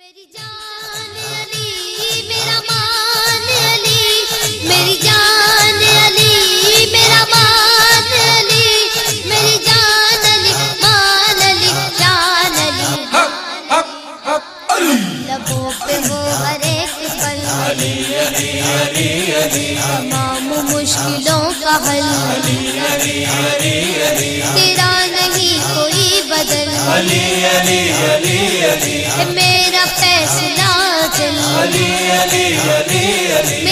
मेरी जान अली मेरा मान अली, मेरी जान अली मेरा मान अली, मेरी जान अली मान अली जान अली। लबों पे हो हर एक पल अली अली अली अली, तमाम मुश्किलों का हल अली अली अली अली, तेरा नहीं कोई बदल अली अली अली अली, मेरा फैसला चल अली अली अली अली।